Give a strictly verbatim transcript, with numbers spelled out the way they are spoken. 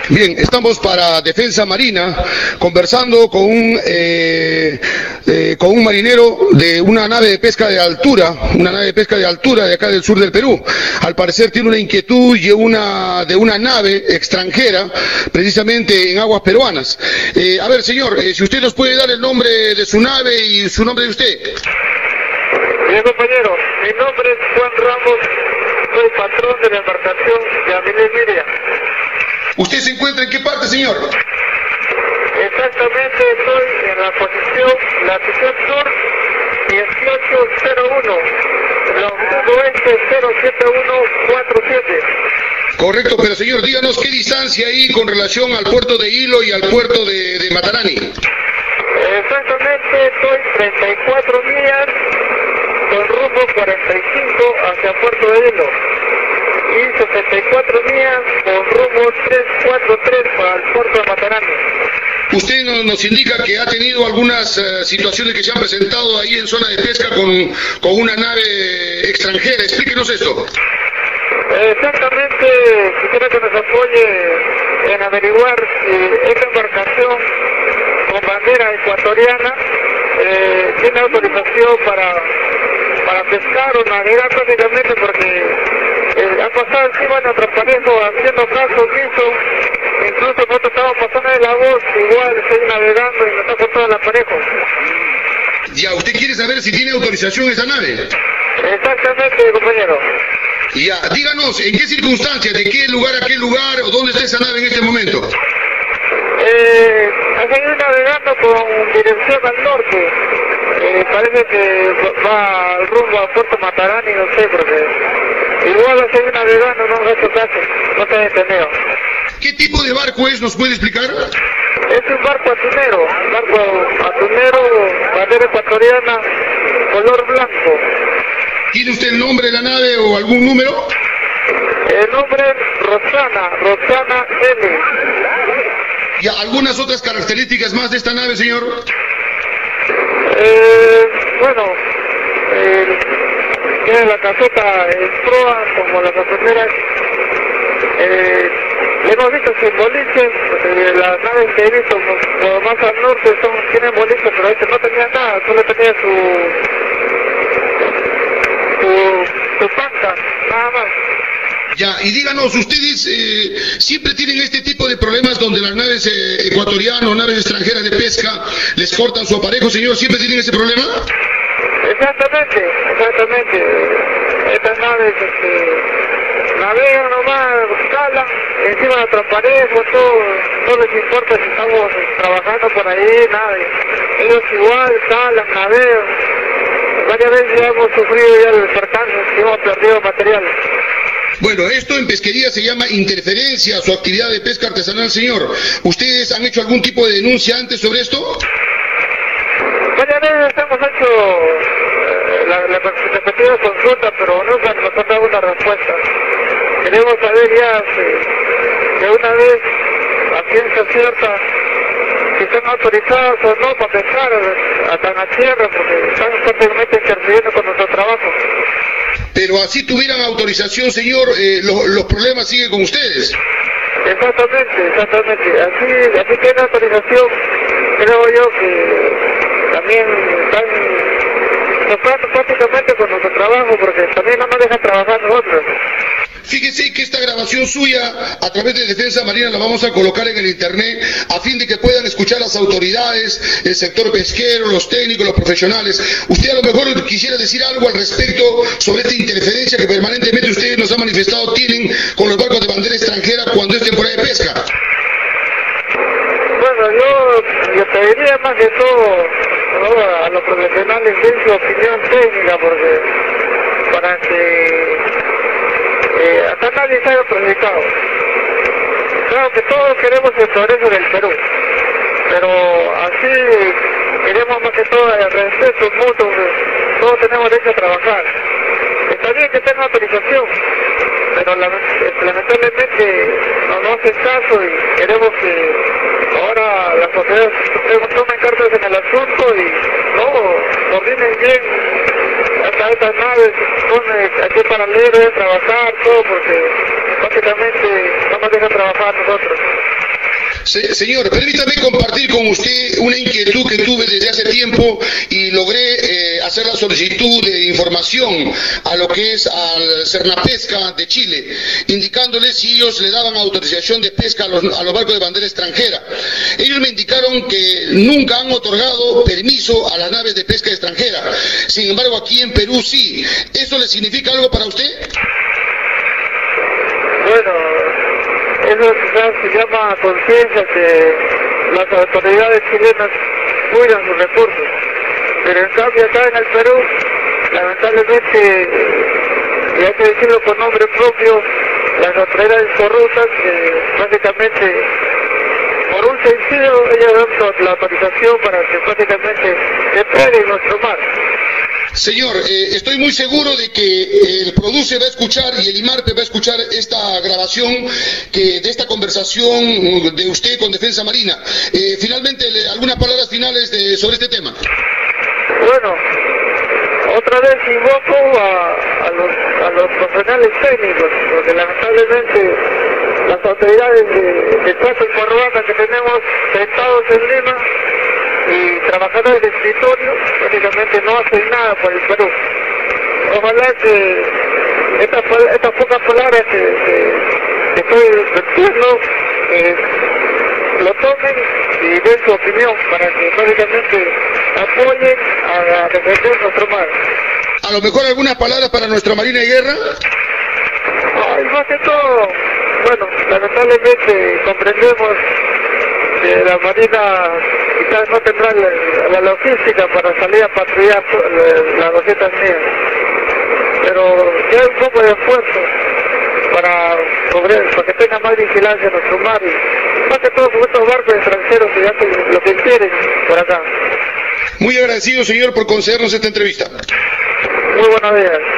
Bien, estamos para Defensa Marina conversando con un, eh, eh, con un marinero de una nave de pesca de altura, una nave de pesca de altura de acá del sur del Perú. Al parecer tiene una inquietud y una, de una nave extranjera, precisamente en aguas peruanas. Eh, a ver, señor, eh, si usted nos puede dar el nombre de su nave y su nombre de usted. Bien, compañero, mi nombre es Juan Ramos, soy patrón de la embarcación de Avilés Miria. ¿Usted se encuentra en qué parte, señor? Exactamente, estoy en la posición latitud sur dieciocho cero uno, longitud oeste cero siete uno cuatro siete. Correcto, pero señor, díganos qué distancia hay con relación al puerto de Hilo y al puerto de, de Matarani. Exactamente, estoy treinta y cuatro millas con rumbo cuarenta y cinco hacia Puerto de Hilo y sesenta y cuatro millas con rumbo trescientos cuarenta y tres para el puerto de Matarani. Usted nos, nos indica que ha tenido algunas uh, situaciones que se han presentado ahí en zona de pesca con, con una nave extranjera. Explíquenos esto. Exactamente, quisiera que nos apoye en averiguar si esta embarcación con bandera ecuatoriana eh, tiene autorización para, para pescar o navegar prácticamente, porque eh, ha pasado encima de nuestro parejo haciendo caso omiso. Incluso nosotros estamos pasando de la voz, igual estoy navegando y nos está cortando el aparejo. Ya, ¿usted quiere saber si tiene autorización esa nave? Exactamente, compañero. Ya, díganos, ¿en qué circunstancias, de qué lugar a qué lugar, o dónde está esa nave en este momento? Eh, ha seguido navegando con dirección al norte. Eh, parece que va al rumbo a Puerto Matarani, no sé, porque igual ha seguido navegando, no ha hecho caso, no se ha detenido. ¿Qué tipo de barco es? ¿Nos puede explicar? Es un barco atunero, un barco atunero, bandera ecuatoriana, color blanco. ¿Tiene usted el nombre de la nave o algún número? El nombre es Rosana, Rosana L. ¿Y algunas otras características más de esta nave, señor? Eh, bueno, eh, tiene la caseta en proa como las primeras. Eh, le hemos visto sin boliches, eh, las naves que he visto como más al norte son, tienen boliches, pero este no tenía nada, solo tenía su su, su panca, nada más. Ya, y díganos, ¿ustedes eh, siempre tienen este tipo de problemas donde las naves eh, ecuatorianas, naves extranjeras de pesca, les cortan su aparejo, señor? ¿Siempre tienen ese problema? Exactamente, exactamente. Estas naves este, navegan nomás, calan encima de nuestro aparejo, todo, no les importa si estamos trabajando por ahí, nada. Ellos igual calan, navegan. Varias veces ya hemos sufrido ya el percance y hemos perdido material. Bueno, esto en pesquería se llama interferencia a su actividad de pesca artesanal, señor. ¿Ustedes han hecho algún tipo de denuncia antes sobre esto? Varias veces hemos hecho eh, la, la respectiva consulta, pero nunca nos han dado una respuesta. Queremos saber ya si, de una vez, a ciencia cierta, si están autorizados o no para pescar hasta en la tierra, porque están prácticamente interfiriendo con nuestro trabajo. Pero así tuvieran autorización, señor, eh, lo, los problemas siguen con ustedes. Exactamente, exactamente. Así, así tiene autorización, creo yo que también están tocando prácticamente con nuestro trabajo, porque también no nos dejan trabajar nosotros. Fíjese que esta grabación suya a través de Defensa Marina la vamos a colocar en el internet a fin de que puedan escuchar las autoridades, el sector pesquero, los técnicos, los profesionales. Usted a lo mejor quisiera decir algo al respecto sobre esta interferencia que permanentemente ustedes nos han manifestado tienen con los barcos de bandera extranjera cuando es temporada de pesca. Bueno, yo, yo pediría más que todo, ¿no?, a los profesionales de su opinión técnica, porque para que Eh, hasta nadie se haya perjudicado. Claro que todos queremos el progreso del Perú, pero así queremos más que todo el respeto mutuo, todos tenemos derecho a trabajar. Está bien que tenga autorización, pero lamentablemente no nos hacen caso y queremos que ahora las autoridades tomen cartas en el asunto y no, coordinen bien hasta estas naves, son aquí para leer, trabajar, todo, porque básicamente no nos deja trabajar nosotros. Se, señor, permítame compartir con usted una inquietud que tuve desde hace tiempo y logré eh, hacer la solicitud de información a lo que es al Cernapesca de Chile, indicándoles si ellos le daban autorización de pesca a los, a los barcos de bandera extranjera. Ellos me indicaron que nunca han otorgado permiso a las naves de pesca extranjera. Sin embargo, aquí en Perú sí. ¿Eso le significa algo para usted? Bueno, eso quizás se llama conciencia que las autoridades chilenas cuidan sus recursos, pero en cambio acá en el Perú, lamentablemente, y hay que decirlo con nombre propio, las autoridades corruptas, eh, básicamente, por un sentido, ellas dan la autorización para que básicamente se pegue en nuestro mar. Señor, eh, estoy muy seguro de que el Produce va a escuchar y el IMARPE va a escuchar esta grabación que, de esta conversación de usted con Defensa Marina. Eh, finalmente, le, algunas palabras finales de, sobre este tema. Bueno, otra vez invoco a, a, los, a los profesionales técnicos, porque lamentablemente las autoridades de, de Chaco y Corbata que tenemos sentados en Lima y trabajadores de escritorio, prácticamente no hacen nada por el Perú. Ojalá que estas, estas pocas palabras que, que, que estoy vertiendo eh, lo tomen y den su opinión para que prácticamente apoyen a, a defender nuestro mar. A lo mejor algunas palabras para nuestra Marina de Guerra. Ay, más que todo, bueno, lamentablemente comprendemos que la Marina quizás no tendrá la, la logística para salir a patrullar las doscientas millas, pero que hay un poco de esfuerzo para, para que tenga más vigilancia en nuestro mar y más que todo con estos barcos extranjeros que hacen lo que quieren por acá. Muy agradecido, señor, por concedernos esta entrevista. Muy buenos días.